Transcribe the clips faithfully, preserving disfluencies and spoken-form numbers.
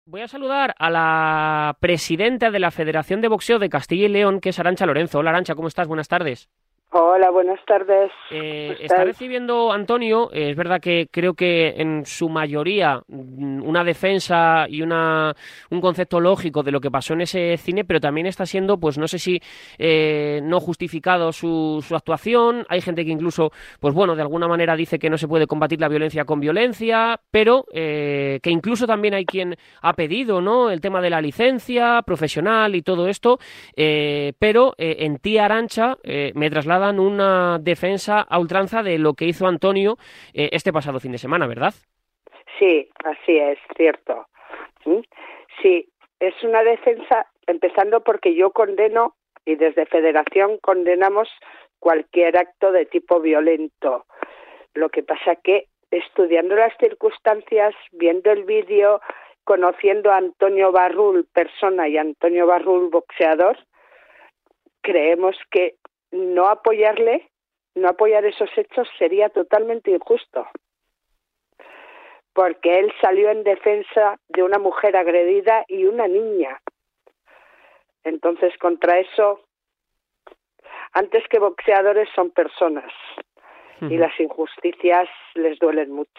Voy a saludar a la presidenta de la Federación de Boxeo de Castilla y León, que es Arantxa Lorenzo. Hola, Arantxa, ¿cómo estás? Buenas tardes. Hola, buenas tardes. ¿Cómo Eh, está estáis? recibiendo Antonio, eh, es verdad que creo que en su mayoría mm, una defensa y una, un concepto lógico de lo que pasó en ese cine, pero también está siendo, pues no sé si eh, no justificado su, su actuación. Hay gente que incluso, pues bueno, de alguna manera dice que no se puede combatir la violencia con violencia, pero eh, que incluso también hay quien ha pedido, ¿no? El tema de la licencia profesional y todo esto, eh, pero eh, en ti, Arantxa, eh, me trasladan una defensa a ultranza de lo que hizo Antonio eh, este pasado fin de semana, ¿verdad? Sí, así es, cierto. ¿Mm? Sí, es una defensa, empezando porque yo condeno, y desde Federación condenamos cualquier acto de tipo violento. Lo que pasa que, estudiando las circunstancias, viendo el vídeo, conociendo a Antonio Barrul, persona, y a Antonio Barrul, boxeador, creemos que no apoyarle, no apoyar esos hechos sería totalmente injusto, porque él salió en defensa de una mujer agredida y una niña. Entonces, contra eso, antes que boxeadores son personas y las injusticias les duelen mucho.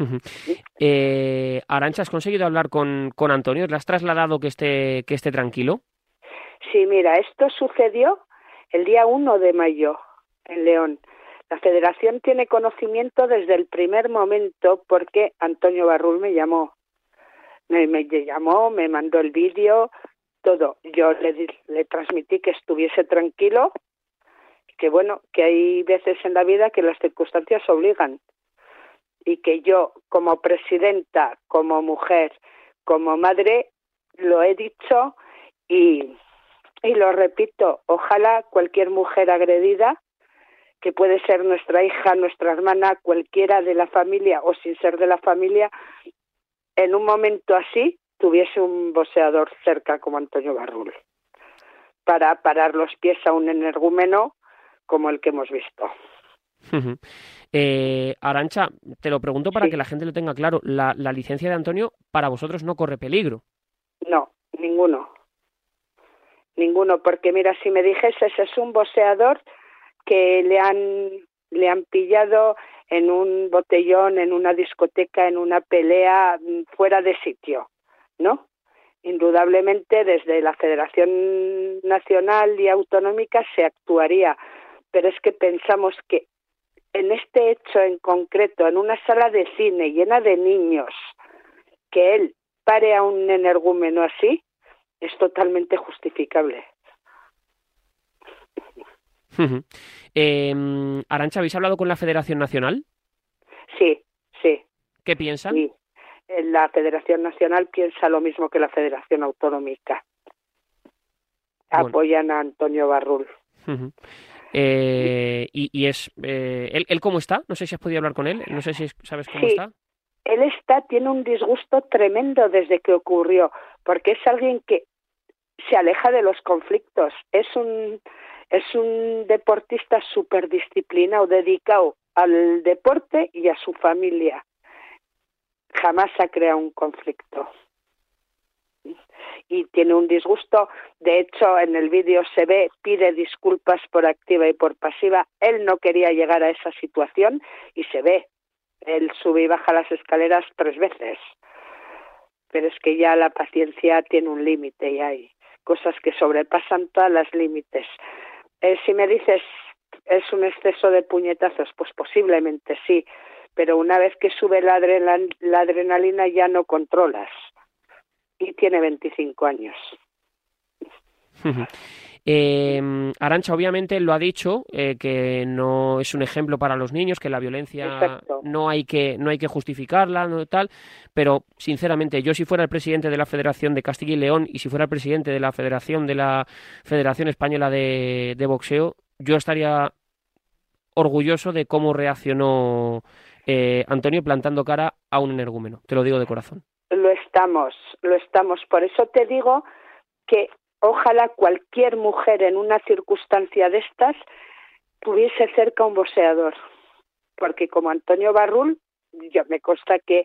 eh, Arantxa, ¿has conseguido hablar con, con Antonio? ¿Le has trasladado que esté, que esté tranquilo? Sí, mira, esto sucedió el día uno de mayo en León. La Federación tiene conocimiento desde el primer momento porque Antonio Barrul me llamó. Me, me llamó, me mandó el vídeo, todo. Yo le, le transmití que estuviese tranquilo, que bueno, que hay veces en la vida que las circunstancias obligan y que yo como presidenta, como mujer, como madre, lo he dicho y, y lo repito, ojalá cualquier mujer agredida, que puede ser nuestra hija, nuestra hermana, cualquiera de la familia o sin ser de la familia, en un momento así tuviese un boxeador cerca como Antonio Barrul, para parar los pies a un energúmeno como el que hemos visto. eh, Arantxa, te lo pregunto para que Sí, la gente lo tenga claro. La, la licencia de Antonio para vosotros no corre peligro. no, ninguno, ninguno, porque mira, si me dijeses es un boxeador que le han, le han pillado en un botellón, en una discoteca, en una pelea fuera de sitio, ¿no? Indudablemente desde la Federación Nacional y Autonómica se actuaría, pero es que pensamos que en este hecho en concreto, en una sala de cine llena de niños, que él pare a un energúmeno así, es totalmente justificable. eh, Arantxa, ¿habéis hablado con la Federación Nacional? Sí, sí, ¿Qué piensan? sí. La Federación Nacional piensa lo mismo que la Federación Autonómica. Bueno. Apoyan a Antonio Barrul. Eh, y, y es eh, ¿él, él cómo está? No sé si has podido hablar con él, no sé si es- sabes cómo Sí, está. él está, tiene un disgusto tremendo desde que ocurrió, porque es alguien que se aleja de los conflictos, es un, es un deportista súper disciplinado, dedicado al deporte y a su familia. Jamás ha creado un conflicto. Y tiene un disgusto, de hecho en el vídeo se ve, pide disculpas por activa y por pasiva, él no quería llegar a esa situación y se ve, él sube y baja las escaleras tres veces, pero es que ya la paciencia tiene un límite y hay cosas que sobrepasan todas las límites. Eh, si me dices, ¿es un exceso de puñetazos? Pues posiblemente sí, pero una vez que sube la, adrenal, la adrenalina ya no controlas. Y tiene veinticinco años. eh, Arantxa, obviamente, él lo ha dicho, eh, que no es un ejemplo para los niños, que la violencia Exacto. no hay que, no hay que justificarla, no tal, pero sinceramente, yo si fuera el presidente de la Federación de Castilla y León y si fuera el presidente de la Federación de la Federación Española de, de Boxeo, yo estaría orgulloso de cómo reaccionó eh, Antonio plantando cara a un energúmeno, te lo digo de corazón. Lo estamos, lo estamos. Por eso te digo que ojalá cualquier mujer en una circunstancia de estas tuviese cerca un boxeador, porque como Antonio Barrul, yo me consta que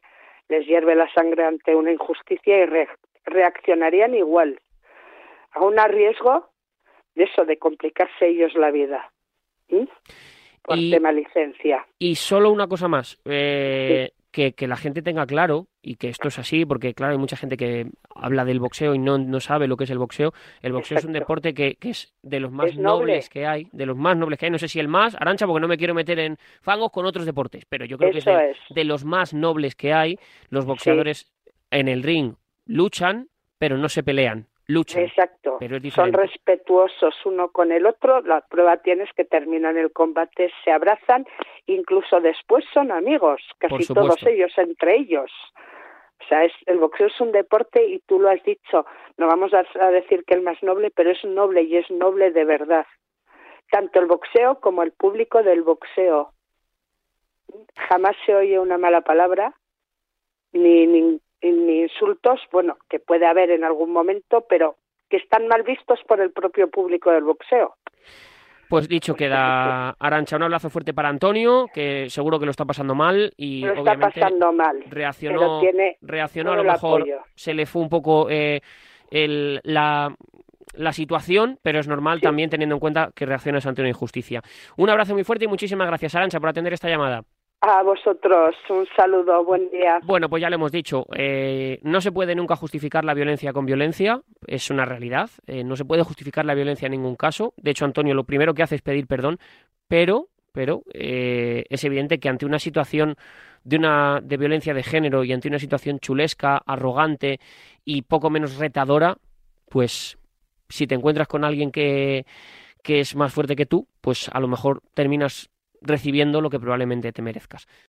les hierve la sangre ante una injusticia y re reaccionarían igual, aún a riesgo de eso, de complicarse ellos la vida. ¿Mm? Por y, tema licencia. Y solo una cosa más, eh, sí. que, que la gente tenga claro, y que esto es así, porque claro, hay mucha gente que habla del boxeo y no, no sabe lo que es el boxeo. El boxeo Exacto. es un deporte que, que es de los más es noble. nobles que hay, de los más nobles que hay, no sé si el más, Arantxa, porque no me quiero meter en fangos con otros deportes, pero yo creo Eso que es de, es de los más nobles que hay. Los boxeadores sí. en el ring luchan, pero no se pelean. Luchan, Exacto, pero es son respetuosos uno con el otro, la prueba tienes que terminan el combate, se abrazan, incluso después son amigos, casi todos ellos, entre ellos. O sea, es, el boxeo es un deporte y tú lo has dicho, no vamos a, a decir que el más noble, pero es noble y es noble de verdad. Tanto el boxeo como el público del boxeo. Jamás se oye una mala palabra, ni, ni ni insultos, bueno, que puede haber en algún momento, pero que están mal vistos por el propio público del boxeo. Pues dicho queda, Arantxa, un abrazo fuerte para Antonio, que seguro que lo está pasando mal y lo obviamente está pasando mal, reaccionó, tiene reaccionó a lo mejor, apoyo. Se le fue un poco eh, el, la, la situación, pero es normal sí. también teniendo en cuenta que reaccionas ante una injusticia. Un abrazo muy fuerte y muchísimas gracias, Arantxa, por atender esta llamada. A vosotros, un saludo, buen día. Bueno, pues ya lo hemos dicho, eh, no se puede nunca justificar la violencia con violencia, es una realidad, eh, no se puede justificar la violencia en ningún caso. De hecho, Antonio lo primero que hace es pedir perdón, pero, pero eh, es evidente que ante una situación de, una, de violencia de género y ante una situación chulesca, arrogante y poco menos retadora, pues si te encuentras con alguien que, que es más fuerte que tú, pues a lo mejor terminas recibiendo lo que probablemente te merezcas.